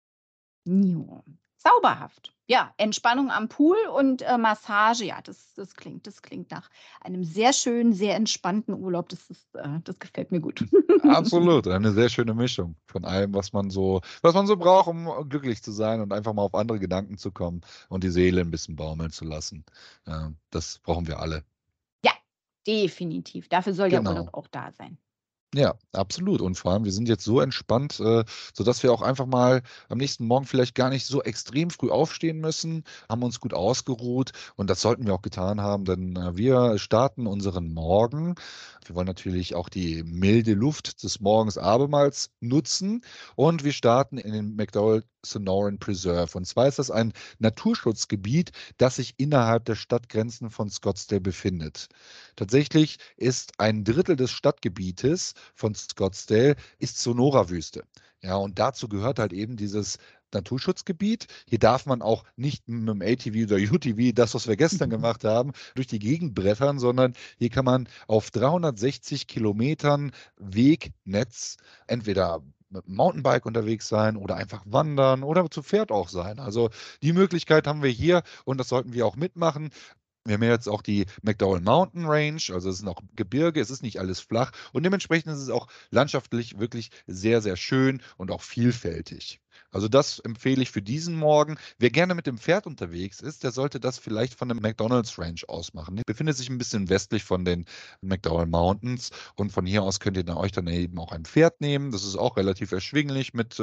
Jo, zauberhaft. Ja, Entspannung am Pool und, Massage, ja, das klingt nach einem sehr schönen, sehr entspannten Urlaub. Das gefällt mir gut. Absolut, eine sehr schöne Mischung von allem, was man so braucht, um glücklich zu sein und einfach mal auf andere Gedanken zu kommen und die Seele ein bisschen baumeln zu lassen. Das brauchen wir alle. Ja, definitiv. Dafür soll der Urlaub Genau. auch da sein. Ja, absolut. Und vor allem, wir sind jetzt so entspannt, sodass wir auch einfach mal am nächsten Morgen vielleicht gar nicht so extrem früh aufstehen müssen, haben uns gut ausgeruht, und das sollten wir auch getan haben, denn wir starten unseren Morgen. Wir wollen natürlich auch die milde Luft des Morgens Abermals nutzen, und wir starten in den McDowell Sonoran Preserve. Und zwar ist das ein Naturschutzgebiet, das sich innerhalb der Stadtgrenzen von Scottsdale befindet. Tatsächlich ist ein Drittel des Stadtgebietes von Scottsdale ist Sonora-Wüste. Ja, und dazu gehört halt eben dieses Naturschutzgebiet. Hier darf man auch nicht mit dem ATV oder UTV, das, was wir gestern gemacht haben, durch die Gegend brettern, sondern hier kann man auf 360 Kilometern Wegnetz entweder mit dem Mountainbike unterwegs sein oder einfach wandern oder zu Pferd auch sein. Also die Möglichkeit haben wir hier, und das sollten wir auch mitmachen. Wir haben ja jetzt auch die McDowell Mountain Range, also es sind auch Gebirge, es ist nicht alles flach, und dementsprechend ist es auch landschaftlich wirklich sehr, sehr schön und auch vielfältig. Also das empfehle ich für diesen Morgen. Wer gerne mit dem Pferd unterwegs ist, der sollte das vielleicht von der McDonald's Range aus machen. Die befindet sich ein bisschen westlich von den McDowell Mountains, und von hier aus könnt ihr dann euch dann eben auch ein Pferd nehmen. Das ist auch relativ erschwinglich. Mit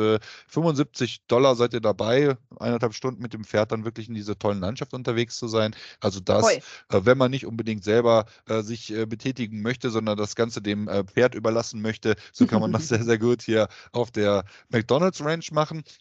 $75 seid ihr dabei, 1,5 Stunden mit dem Pferd dann wirklich in dieser tollen Landschaft unterwegs zu sein. Also das, Toll. wenn man nicht unbedingt selber sich betätigen möchte, sondern das Ganze dem Pferd überlassen möchte, so kann man das sehr, sehr gut hier auf der McDonald's Ranch machen.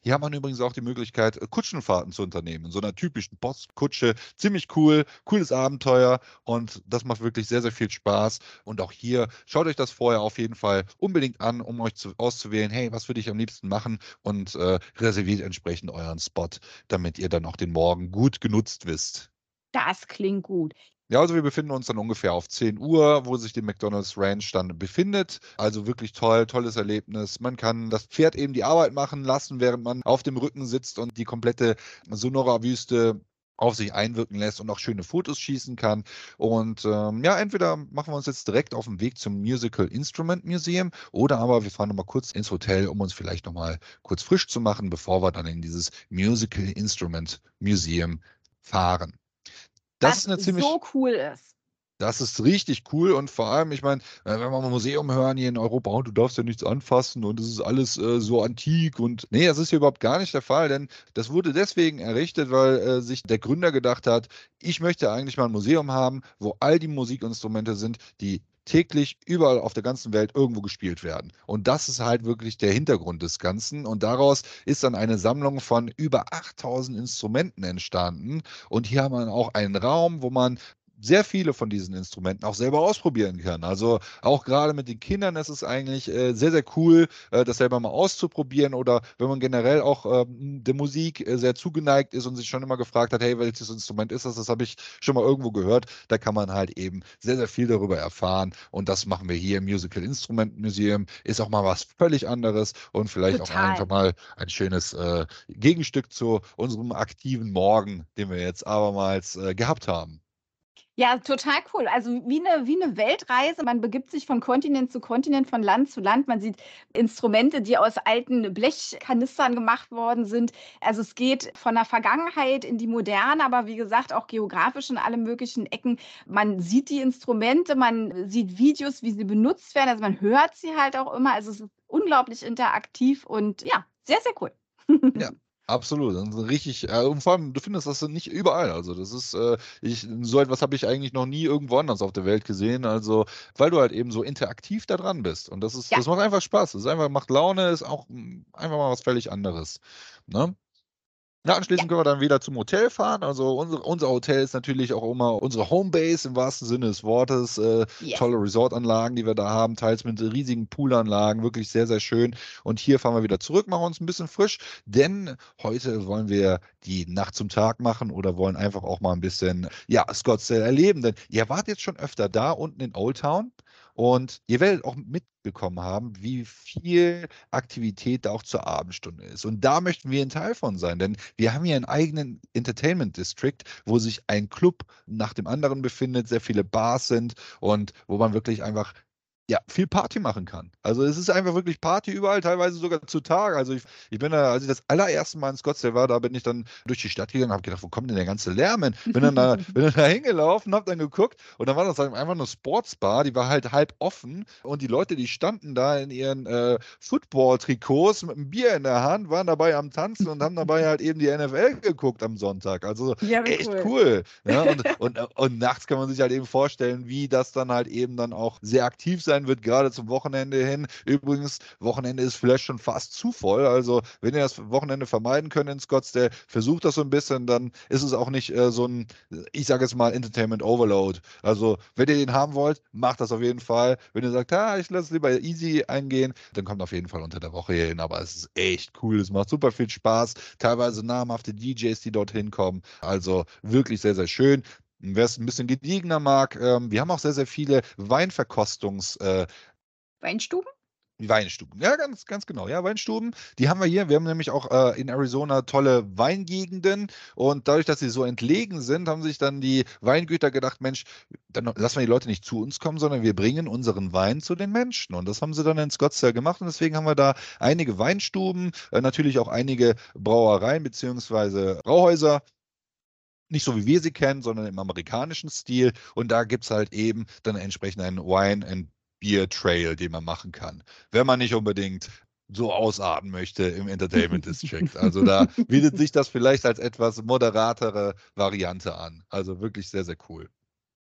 Hier hat man übrigens auch die Möglichkeit, Kutschenfahrten zu unternehmen. In so einer typischen Postkutsche. Ziemlich cool, cooles Abenteuer und das macht wirklich sehr, sehr viel Spaß. Und auch hier, schaut euch das vorher auf jeden Fall unbedingt an, um euch auszuwählen, hey, was würde ich am liebsten machen und reserviert entsprechend euren Spot, damit ihr dann auch den Morgen gut genutzt wisst. Das klingt gut. Ja, also wir befinden uns dann ungefähr auf 10 Uhr, wo sich die McDonald's Ranch dann befindet. Also wirklich toll, tolles Erlebnis. Man kann das Pferd eben die Arbeit machen lassen, während man auf dem Rücken sitzt und die komplette Sonora-Wüste auf sich einwirken lässt und auch schöne Fotos schießen kann. Und ja, entweder machen wir uns jetzt direkt auf den Weg zum Musical Instrument Museum oder aber wir fahren nochmal kurz ins Hotel, um uns vielleicht nochmal kurz frisch zu machen, bevor wir dann in dieses Musical Instrument Museum fahren. Das Was ist eine ziemlich so cool ist. Das ist richtig cool und vor allem, ich meine, wenn wir mal Museum hören hier in Europa, oh, du darfst ja nichts anfassen und es ist alles so antik und nee, das ist hier überhaupt gar nicht der Fall, denn das wurde deswegen errichtet, weil sich der Gründer gedacht hat, ich möchte eigentlich mal ein Museum haben, wo all die Musikinstrumente sind, die täglich überall auf der ganzen Welt irgendwo gespielt werden. Und das ist halt wirklich der Hintergrund des Ganzen und daraus ist dann eine Sammlung von über 8000 Instrumenten entstanden und hier haben wir auch einen Raum, wo man sehr viele von diesen Instrumenten auch selber ausprobieren kann. Also auch gerade mit den Kindern ist es eigentlich sehr, sehr cool, das selber mal auszuprobieren oder wenn man generell auch der Musik sehr zugeneigt ist und sich schon immer gefragt hat, hey, welches Instrument ist das? Das habe ich schon mal irgendwo gehört. Da kann man halt eben sehr, sehr viel darüber erfahren und das machen wir hier im Musical Instrument Museum. Ist auch mal was völlig anderes und vielleicht auch einfach Total. mal ein schönes Gegenstück zu unserem aktiven Morgen, den wir jetzt abermals gehabt haben. Ja, total cool. Also wie 'ne Weltreise. Man begibt sich von Kontinent zu Kontinent, von Land zu Land. Man sieht Instrumente, die aus alten Blechkanistern gemacht worden sind. Also, es geht von der Vergangenheit in die Moderne, aber wie gesagt, auch geografisch in alle möglichen Ecken. Man sieht die Instrumente, man sieht Videos, wie sie benutzt werden. Also, man hört sie halt auch immer. Also, es ist unglaublich interaktiv und ja, sehr, sehr cool. Ja, absolut. Also richtig, und vor allem, du findest das nicht überall. Also das ist, so etwas habe ich eigentlich noch nie irgendwo anders auf der Welt gesehen. Also, weil du halt eben so interaktiv da dran bist. Und Ja, das macht einfach Spaß. Das ist einfach, macht Laune, ist auch einfach mal was völlig anderes. Ne? Ja, ja, anschließend können wir dann wieder zum Hotel fahren. Also unser Hotel ist natürlich auch immer unsere Homebase im wahrsten Sinne des Wortes. yes. Tolle Resortanlagen, die wir da haben, teils mit riesigen Poolanlagen, wirklich sehr, sehr schön. Und hier fahren wir wieder zurück, machen uns ein bisschen frisch, denn heute wollen wir die Nacht zum Tag machen oder wollen einfach auch mal ein bisschen, ja, Scottsdale erleben. Denn ihr wart jetzt schon öfter da unten in Old Town und ihr werdet auch mitbekommen haben, wie viel Aktivität da auch zur Abendstunde ist. Und da möchten wir ein Teil von sein, denn wir haben hier einen eigenen Entertainment District, wo sich ein Club nach dem anderen befindet, sehr viele Bars sind und wo man wirklich einfach ja, viel Party machen kann. Also es ist einfach wirklich Party überall, teilweise sogar zu Tag. Also ich bin da, als ich das allererste Mal in Scottsdale war, da bin ich dann durch die Stadt gegangen und habe gedacht, wo kommt denn der ganze Lärm hin? Bin dann da hingelaufen, habe dann geguckt und dann war das halt einfach eine Sportsbar, die war halt halb offen und die Leute, die standen da in ihren Football-Trikots mit einem Bier in der Hand, waren dabei am Tanzen und haben dabei halt eben die NFL geguckt am Sonntag. Also Ja, wie echt cool. cool. Ja, und nachts kann man sich halt eben vorstellen, wie das dann halt eben dann auch sehr aktiv sein wird, gerade zum Wochenende hin. Übrigens, Wochenende ist vielleicht schon fast zu voll. Also, wenn ihr das Wochenende vermeiden könnt in Scottsdale, versucht das so ein bisschen, dann ist es auch nicht so ein, ich sage jetzt mal, Entertainment Overload. Also, wenn ihr den haben wollt, macht das auf jeden Fall. Wenn ihr sagt, ich lasse es lieber easy eingehen, dann kommt auf jeden Fall unter der Woche hier hin. Aber es ist echt cool. Es macht super viel Spaß. Teilweise namhafte DJs, die dorthin kommen. Also wirklich sehr, sehr schön. Wer es ein bisschen gediegener mag, wir haben auch sehr, sehr viele Weinstuben? Weinstuben. Ja, ganz, ganz genau. Ja, Weinstuben, die haben wir hier. Wir haben nämlich auch in Arizona tolle Weingegenden und dadurch, dass sie so entlegen sind, haben sich dann die Weingüter gedacht, Mensch, dann lassen wir die Leute nicht zu uns kommen, sondern wir bringen unseren Wein zu den Menschen. Und das haben sie dann in Scottsdale gemacht und deswegen haben wir da einige Weinstuben, natürlich auch einige Brauereien beziehungsweise Brauhäuser. Nicht so wie wir sie kennen, sondern im amerikanischen Stil. Und da gibt es halt eben dann entsprechend einen Wine and Beer Trail, den man machen kann. Wenn man nicht unbedingt so ausarten möchte im Entertainment District. Also da bietet sich das vielleicht als etwas moderatere Variante an. Also wirklich sehr, sehr cool.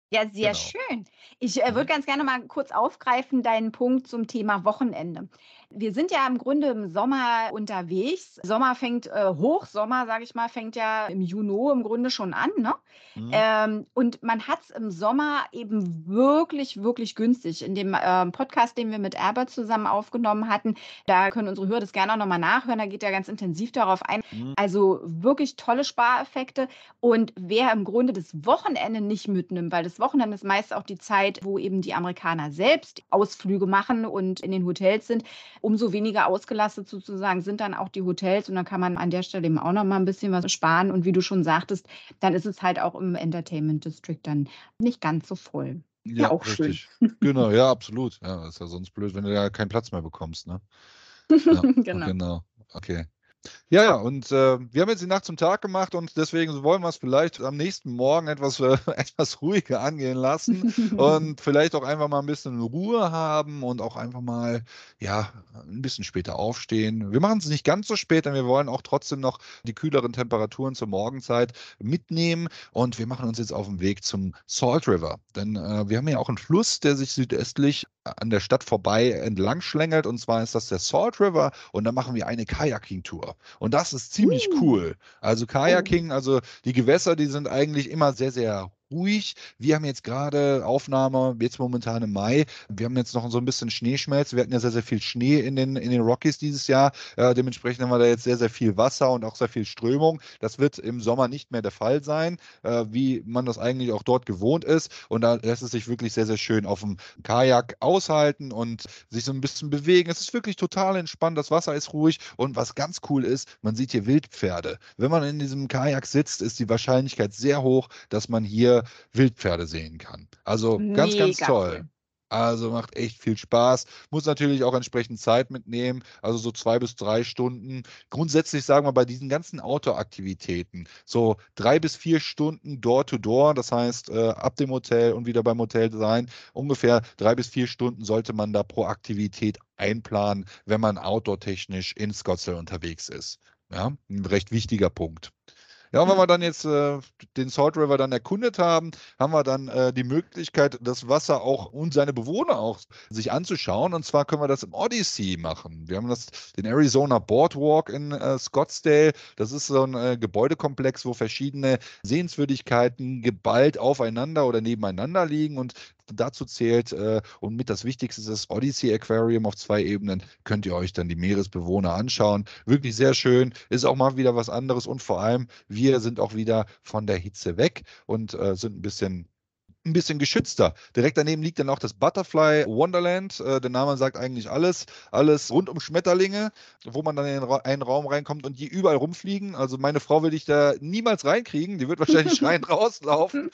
Ja, sehr Genau. schön. Ich würde Mhm. ganz gerne mal kurz aufgreifen, deinen Punkt zum Thema Wochenende. Wir sind ja im Grunde im Sommer unterwegs. Sommer fängt, Hochsommer, sage ich mal, fängt ja im Juni im Grunde schon an, ne? Mhm. Und man hat es im Sommer eben wirklich, wirklich günstig. In dem Podcast, den wir mit Albert zusammen aufgenommen hatten, da können unsere Hörer das gerne auch nochmal nachhören. Da geht er ganz intensiv darauf ein. Mhm. Also wirklich tolle Spareffekte. Und wer im Grunde das Wochenende nicht mitnimmt, weil das Wochenende ist meist auch die Zeit, wo eben die Amerikaner selbst Ausflüge machen und in den Hotels sind, umso weniger ausgelastet sozusagen sind dann auch die Hotels und dann kann man an der Stelle eben auch noch mal ein bisschen was sparen und wie du schon sagtest, dann ist es halt auch im Entertainment District dann nicht ganz so voll. Ja, Ja, auch schön. richtig. Genau, ja, absolut. Ja, ist ja sonst blöd, wenn du ja keinen Platz mehr bekommst, ne? Ja, Genau. genau. Okay. Ja, ja, und wir haben jetzt die Nacht zum Tag gemacht und deswegen wollen wir es vielleicht am nächsten Morgen etwas, etwas ruhiger angehen lassen und vielleicht auch einfach mal ein bisschen Ruhe haben und auch einfach mal, ja, ein bisschen später aufstehen. Wir machen es nicht ganz so spät, denn wir wollen auch trotzdem noch die kühleren Temperaturen zur Morgenzeit mitnehmen und wir machen uns jetzt auf den Weg zum Salt River, denn wir haben ja auch einen Fluss, der sich südöstlich an der Stadt vorbei entlang schlängelt und zwar ist das der Salt River und da machen wir eine Kajaking-Tour. Und das ist ziemlich Uh, cool. Also oh. Kajaking, also die Gewässer, die sind eigentlich immer sehr, sehr ruhig. Wir haben jetzt gerade Aufnahme, jetzt momentan im Mai. Wir haben jetzt noch so ein bisschen Schneeschmelze. Wir hatten ja sehr, sehr viel Schnee in den Rockies dieses Jahr. Dementsprechend haben wir da jetzt sehr, sehr viel Wasser und auch sehr viel Strömung. Das wird im Sommer nicht mehr der Fall sein, wie man das eigentlich auch dort gewohnt ist. Und da lässt es sich wirklich sehr, sehr schön auf dem Kajak aushalten und sich so ein bisschen bewegen. Es ist wirklich total entspannt. Das Wasser ist ruhig. Und was ganz cool ist, man sieht hier Wildpferde. Wenn man in diesem Kajak sitzt, ist die Wahrscheinlichkeit sehr hoch, dass man hier Wildpferde sehen kann. Also ganz, ganz Mega toll. cool. Also macht echt viel Spaß. Muss natürlich auch entsprechend Zeit mitnehmen, also so 2 bis 3 Stunden. Grundsätzlich sagen wir bei diesen ganzen Outdoor-Aktivitäten so 3 bis 4 Stunden Door-to-Door, das heißt ab dem Hotel und wieder beim Hotel sein. Ungefähr 3 bis 4 Stunden sollte man da pro Aktivität einplanen, wenn man outdoor-technisch in Scottsdale unterwegs ist. Ja, ein recht wichtiger Punkt. Ja, und wenn wir dann Mhm. jetzt den Salt River dann erkundet haben, haben wir dann die Möglichkeit, das Wasser auch und seine Bewohner auch sich anzuschauen. Und zwar können wir das im Odyssey machen. Wir haben den Arizona Boardwalk in Scottsdale. Das ist so ein Gebäudekomplex, wo verschiedene Sehenswürdigkeiten geballt aufeinander oder nebeneinander liegen. Und dazu zählt und mit das Wichtigste ist das Odyssey Aquarium auf 2 Ebenen. Könnt ihr euch dann die Meeresbewohner anschauen. Wirklich sehr schön, ist auch mal wieder was anderes und vor allem, wir sind auch wieder von der Hitze weg und sind ein bisschen geschützter. Direkt daneben liegt dann auch das Butterfly Wonderland. Der Name sagt eigentlich alles. Alles rund um Schmetterlinge, wo man dann in einen Raum reinkommt und die überall rumfliegen. Also meine Frau will dich da niemals reinkriegen. Die wird wahrscheinlich schreiend rauslaufen.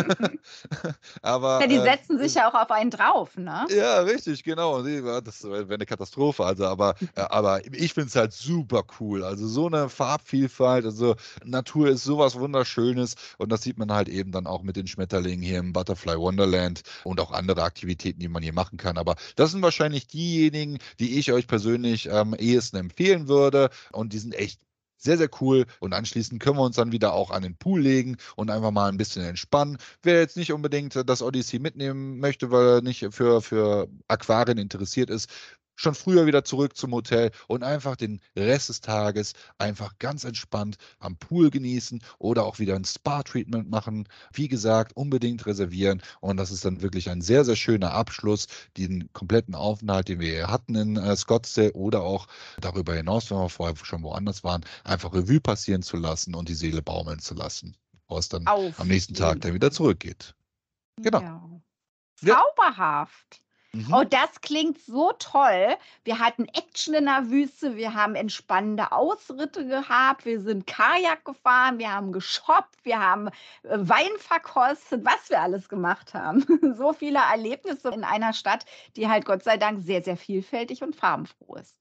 Ja, die Aber setzen sich ja auch auf einen drauf, ne? ja, richtig, genau. Nee, das wäre eine Katastrophe. Also, aber ich finde es halt super cool. Also so eine Farbvielfalt, also Natur ist sowas Wunderschönes und das sieht man halt eben dann auch mit den Schmetterlingen hier im Butterfly Wonderland und auch andere Aktivitäten, die man hier machen kann. Aber das sind wahrscheinlich diejenigen, die ich euch persönlich am ehesten empfehlen würde und die sind echt sehr, sehr cool. Und anschließend können wir uns dann wieder auch an den Pool legen und einfach mal ein bisschen entspannen. Wer jetzt nicht unbedingt das Odyssey mitnehmen möchte, weil er nicht für Aquarien interessiert ist, schon früher wieder zurück zum Hotel und einfach den Rest des Tages einfach ganz entspannt am Pool genießen oder auch wieder ein Spa-Treatment machen. Wie gesagt, unbedingt reservieren und das ist dann wirklich ein sehr, sehr schöner Abschluss, den kompletten Aufenthalt, den wir hier hatten in Scottsdale oder auch darüber hinaus, wenn wir vorher schon woanders waren, einfach Revue passieren zu lassen und die Seele baumeln zu lassen, bevor es dann am Auf nächsten Tag jeden dann wieder Fall. zurückgeht. Genau. Ja. Ja. Zauberhaft. Mhm. Oh, das klingt so toll. Wir hatten Action in der Wüste, wir haben entspannende Ausritte gehabt, wir sind Kajak gefahren, wir haben geshoppt, wir haben Wein verkostet, was wir alles gemacht haben. So viele Erlebnisse in einer Stadt, die halt Gott sei Dank sehr, sehr vielfältig und farbenfroh ist.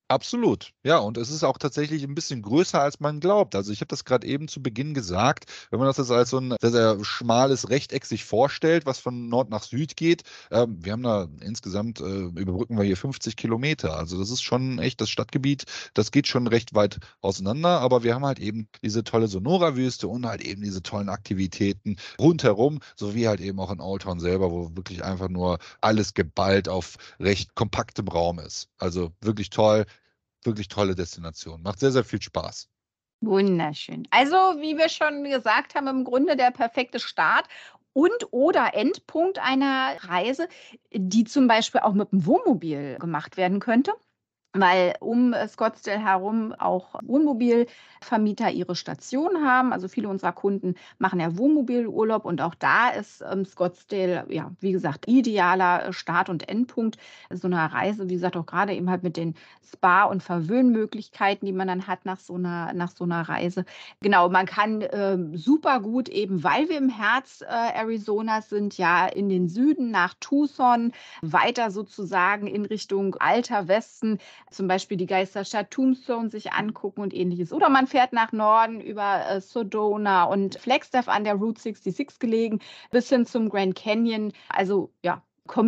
Absolut, ja, und es ist auch tatsächlich ein bisschen größer, als man glaubt. Also ich habe das gerade eben zu Beginn gesagt, wenn man das jetzt als so ein sehr, sehr schmales Rechteck sich vorstellt, was von Nord nach Süd geht, wir haben da insgesamt, überbrücken wir hier 50 Kilometer. Also das ist schon echt das Stadtgebiet, das geht schon recht weit auseinander, aber wir haben halt eben diese tolle Sonora-Wüste und halt eben diese tollen Aktivitäten rundherum, sowie halt eben auch in Old Town selber, wo wirklich einfach nur alles geballt auf recht kompaktem Raum ist. Also wirklich tolle Destination. Macht sehr, sehr viel Spaß. Wunderschön. Also, wie wir schon gesagt haben, im Grunde der perfekte Start und oder Endpunkt einer Reise, die zum Beispiel auch mit dem Wohnmobil gemacht werden könnte. Weil um Scottsdale herum auch Wohnmobilvermieter ihre Station haben. Also, viele unserer Kunden machen ja Wohnmobilurlaub und auch da ist, Scottsdale, ja, wie gesagt, idealer, Start und Endpunkt so einer Reise. Wie gesagt, auch gerade eben halt mit den Spa und Verwöhnmöglichkeiten, die man dann hat nach so einer Reise. Genau, man kann, super gut eben, weil wir im Herz, Arizonas sind, ja in den Süden nach Tucson, weiter sozusagen in Richtung Alter Westen, zum Beispiel die Geisterstadt Tombstone sich angucken und Ähnliches. Oder man fährt nach Norden über, Sedona und Flagstaff an der Route 66 gelegen, bis hin zum Grand Canyon. Also, ja,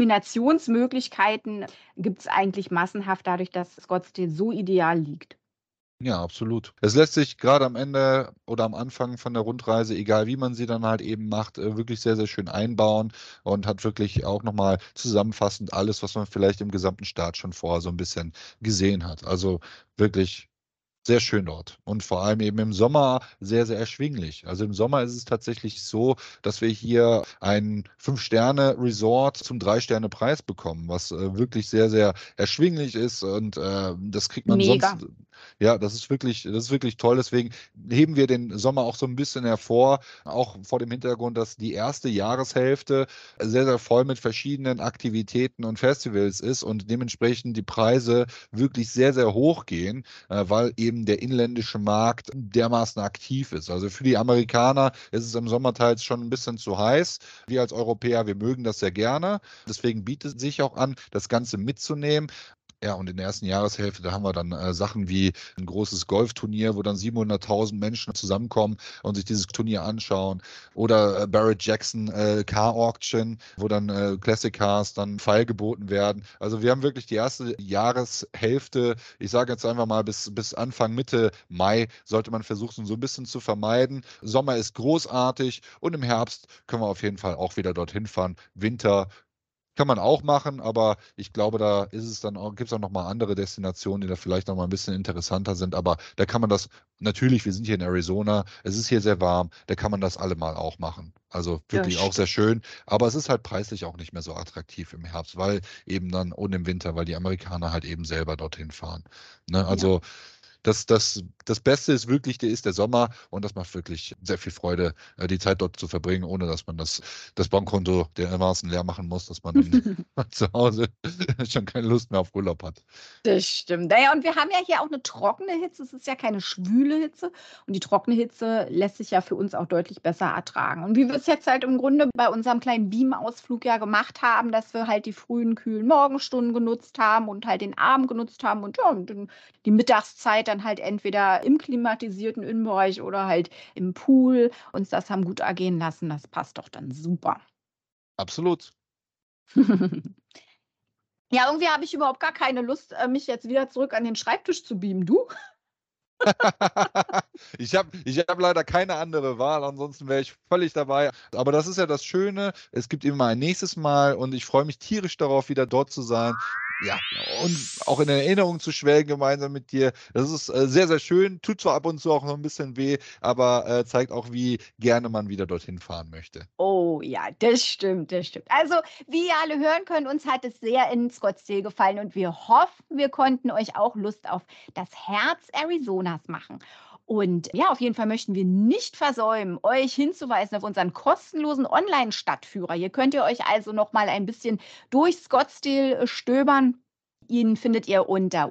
Kombinationsmöglichkeiten gibt es eigentlich massenhaft dadurch, dass Scottsdale so ideal liegt. Ja, absolut. Es lässt sich gerade am Ende oder am Anfang von der Rundreise, egal wie man sie dann halt eben macht, wirklich sehr, sehr schön einbauen und hat wirklich auch nochmal zusammenfassend alles, was man vielleicht im gesamten Start schon vorher so ein bisschen gesehen hat. Also wirklich sehr schön dort und vor allem eben im Sommer sehr, sehr erschwinglich. Also im Sommer ist es tatsächlich so, dass wir hier ein 5-Sterne-Resort zum 3-Sterne-Preis bekommen, was wirklich sehr, sehr erschwinglich ist und das kriegt man Mega. sonst, ja, das ist wirklich toll. Deswegen heben wir den Sommer auch so ein bisschen hervor, auch vor dem Hintergrund, dass die erste Jahreshälfte sehr, sehr voll mit verschiedenen Aktivitäten und Festivals ist und dementsprechend die Preise wirklich sehr, sehr hoch gehen, weil eben der inländische Markt dermaßen aktiv ist. Also für die Amerikaner ist es im Sommer teils schon ein bisschen zu heiß. Wir als Europäer, wir mögen das sehr gerne. Deswegen bietet es sich auch an, das Ganze mitzunehmen. Ja, und in der ersten Jahreshälfte, da haben wir dann Sachen wie ein großes Golfturnier, wo dann 700.000 Menschen zusammenkommen und sich dieses Turnier anschauen. Oder Barrett Jackson Car Auction, wo dann Classic Cars dann feilgeboten werden. Also wir haben wirklich die erste Jahreshälfte, ich sage jetzt einfach mal bis Anfang, Mitte Mai, sollte man versuchen, so ein bisschen zu vermeiden. Sommer ist großartig und im Herbst können wir auf jeden Fall auch wieder dorthin fahren. Winter kann man auch machen, aber ich glaube, da ist es dann auch, gibt es auch noch mal andere Destinationen, die da vielleicht noch mal ein bisschen interessanter sind. Aber da kann man das, natürlich, wir sind hier in Arizona, es ist hier sehr warm, da kann man das allemal auch machen. Also Das wirklich auch sehr stimmt. schön. Aber es ist halt preislich auch nicht mehr so attraktiv im Herbst, weil eben dann und im Winter, weil die Amerikaner halt eben selber dorthin fahren. Ne? Ja. Also das Beste ist wirklich, der ist der Sommer und das macht wirklich sehr viel Freude, die Zeit dort zu verbringen, ohne dass man das Bankkonto dermaßen leer machen muss, dass man dann zu Hause schon keine Lust mehr auf Urlaub hat. Das stimmt. Na ja, und wir haben ja hier auch 'ne trockene Hitze. Es ist ja keine schwüle Hitze und die trockene Hitze lässt sich ja für uns auch deutlich besser ertragen. Und wie wir es jetzt halt im Grunde bei unserem kleinen Beam-Ausflug ja gemacht haben, dass wir halt die frühen, kühlen Morgenstunden genutzt haben und halt den Abend genutzt haben und ja, und dann die Mittagszeit dann halt entweder im klimatisierten Innenbereich oder halt im Pool uns das haben gut ergehen lassen. Das passt doch dann super. Absolut. Ja, irgendwie habe ich überhaupt gar keine Lust, mich jetzt wieder zurück an den Schreibtisch zu beamen. Du? Ich hab leider keine andere Wahl, ansonsten wäre ich völlig dabei. Aber das ist ja das Schöne, es gibt immer ein nächstes Mal und ich freue mich tierisch darauf, wieder dort zu sein. Ja, und auch in Erinnerung zu schwelgen gemeinsam mit dir. Das ist sehr, sehr schön. Tut zwar ab und zu auch noch ein bisschen weh, aber zeigt auch, wie gerne man wieder dorthin fahren möchte. Oh ja, das stimmt, das stimmt. Also, wie ihr alle hören könnt, uns hat es sehr in Scottsdale gefallen und wir hoffen, wir konnten euch auch Lust auf das Herz Arizonas machen. Und ja, auf jeden Fall möchten wir nicht versäumen, euch hinzuweisen auf unseren kostenlosen Online-Stadtführer. Hier könnt ihr euch also noch mal ein bisschen durch Scottsdale stöbern. Ihn findet ihr unter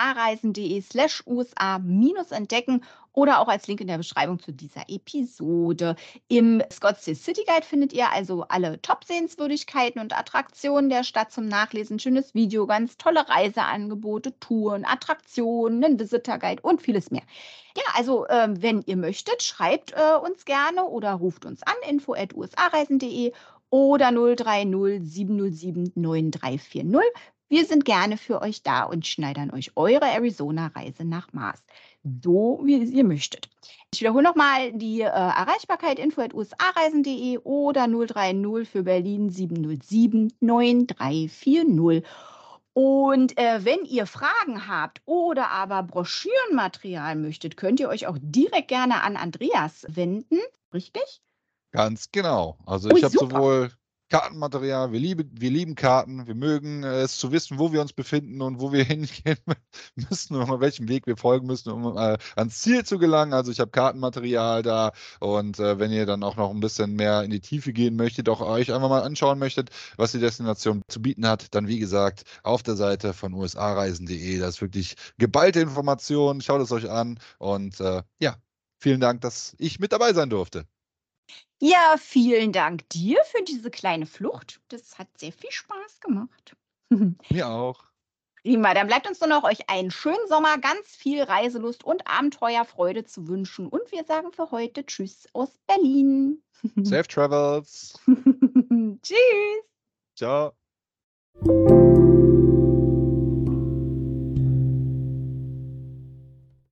usareisen.de/USA-entdecken oder auch als Link in der Beschreibung zu dieser Episode. Im Scottsdale City Guide findet ihr also alle Top-Sehenswürdigkeiten und Attraktionen der Stadt zum Nachlesen, schönes Video, ganz tolle Reiseangebote, Touren, Attraktionen, einen Visitor Guide und vieles mehr. Ja, also wenn ihr möchtet, schreibt uns gerne oder ruft uns an, info@usareisen.de oder 030 707 9340. Wir sind gerne für euch da und schneidern euch eure Arizona-Reise nach Maß, so wie ihr möchtet. Ich wiederhole nochmal die Erreichbarkeit info@usareisen.de oder 030 für Berlin 707 9340. Und wenn ihr Fragen habt oder aber Broschürenmaterial möchtet, könnt ihr euch auch direkt gerne an Andreas wenden. Richtig? Ganz genau. Also Ui, ich habe super. sowohl Kartenmaterial, wir lieben Karten, wir mögen es zu wissen, wo wir uns befinden und wo wir hingehen müssen und auf welchem Weg wir folgen müssen, um ans Ziel zu gelangen. Also ich habe Kartenmaterial da und wenn ihr dann auch noch ein bisschen mehr in die Tiefe gehen möchtet, auch euch einfach mal anschauen möchtet, was die Destination zu bieten hat, dann wie gesagt auf der Seite von usareisen.de. Da ist wirklich geballte Information. Schaut es euch an und ja, vielen Dank, dass ich mit dabei sein durfte. Ja, vielen Dank dir für diese kleine Flucht. Das hat sehr viel Spaß gemacht. Mir auch. Prima, dann bleibt uns nur noch, euch einen schönen Sommer, ganz viel Reiselust und Abenteuerfreude zu wünschen. Und wir sagen für heute Tschüss aus Berlin. Safe Travels. Tschüss. Ciao.